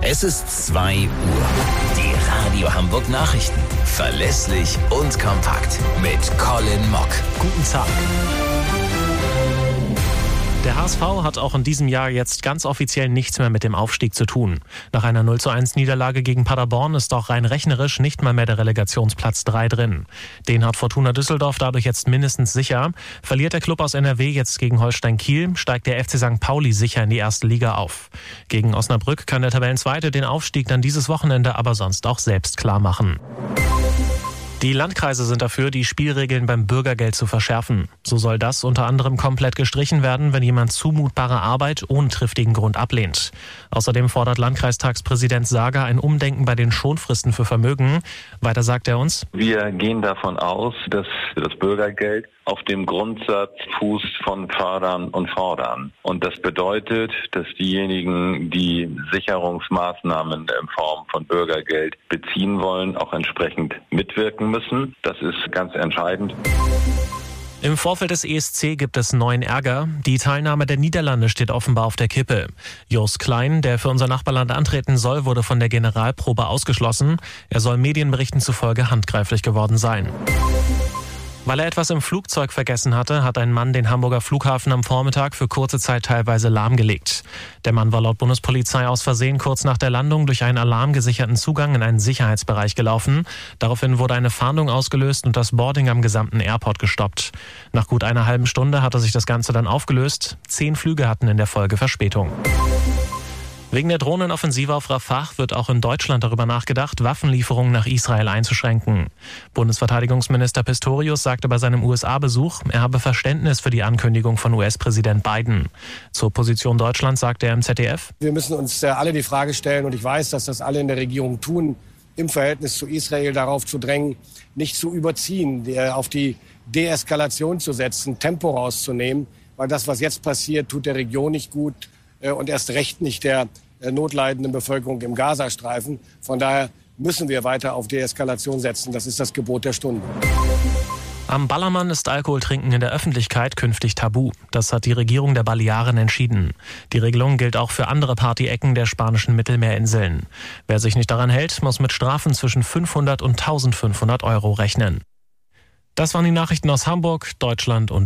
Es ist 2 Uhr. Die Radio Hamburg Nachrichten. Verlässlich und kompakt. Mit Colin Mock. Guten Tag. Der HSV hat auch in diesem Jahr jetzt ganz offiziell nichts mehr mit dem Aufstieg zu tun. Nach einer 0:1 Niederlage gegen Paderborn ist auch rein rechnerisch nicht mal mehr der Relegationsplatz 3 drin. Den hat Fortuna Düsseldorf dadurch jetzt mindestens sicher. Verliert der Klub aus NRW jetzt gegen Holstein Kiel, steigt der FC St. Pauli sicher in die erste Liga auf. Gegen Osnabrück kann der Tabellenzweite den Aufstieg dann dieses Wochenende aber sonst auch selbst klar machen. Die Landkreise sind dafür, die Spielregeln beim Bürgergeld zu verschärfen. So soll das unter anderem komplett gestrichen werden, wenn jemand zumutbare Arbeit ohne triftigen Grund ablehnt. Außerdem fordert Landkreistagspräsident Sager ein Umdenken bei den Schonfristen für Vermögen. Weiter sagt er uns: Wir gehen davon aus, dass das Bürgergeld auf dem Grundsatz fußt von Fördern und Fordern. Und das bedeutet, dass diejenigen, die Sicherungsmaßnahmen in Form von Bürgergeld beziehen wollen, auch entsprechend mitwirken müssen. Das ist ganz entscheidend. Im Vorfeld des ESC gibt es neuen Ärger. Die Teilnahme der Niederlande steht offenbar auf der Kippe. Jos Klein, der für unser Nachbarland antreten soll, wurde von der Generalprobe ausgeschlossen. Er soll Medienberichten zufolge handgreiflich geworden sein. Weil er etwas im Flugzeug vergessen hatte, hat ein Mann den Hamburger Flughafen am Vormittag für kurze Zeit teilweise lahmgelegt. Der Mann war laut Bundespolizei aus Versehen kurz nach der Landung durch einen alarmgesicherten Zugang in einen Sicherheitsbereich gelaufen. Daraufhin wurde eine Fahndung ausgelöst und das Boarding am gesamten Airport gestoppt. Nach gut einer halben Stunde hatte sich das Ganze dann aufgelöst. 10 Flüge hatten in der Folge Verspätung. Wegen der Drohnenoffensive auf Rafah wird auch in Deutschland darüber nachgedacht, Waffenlieferungen nach Israel einzuschränken. Bundesverteidigungsminister Pistorius sagte bei seinem USA-Besuch, er habe Verständnis für die Ankündigung von US-Präsident Biden. Zur Position Deutschlands sagte er im ZDF: Wir müssen uns alle die Frage stellen, und ich weiß, dass das alle in der Regierung tun, im Verhältnis zu Israel darauf zu drängen, nicht zu überziehen, auf die Deeskalation zu setzen, Tempo rauszunehmen, weil das, was jetzt passiert, tut der Region nicht gut. Und erst recht nicht der notleidenden Bevölkerung im Gazastreifen. Von daher müssen wir weiter auf Deeskalation setzen. Das ist das Gebot der Stunde. Am Ballermann ist Alkoholtrinken in der Öffentlichkeit künftig tabu. Das hat die Regierung der Balearen entschieden. Die Regelung gilt auch für andere Partyecken der spanischen Mittelmeerinseln. Wer sich nicht daran hält, muss mit Strafen zwischen 500 und 1.500 € rechnen. Das waren die Nachrichten aus Hamburg, Deutschland und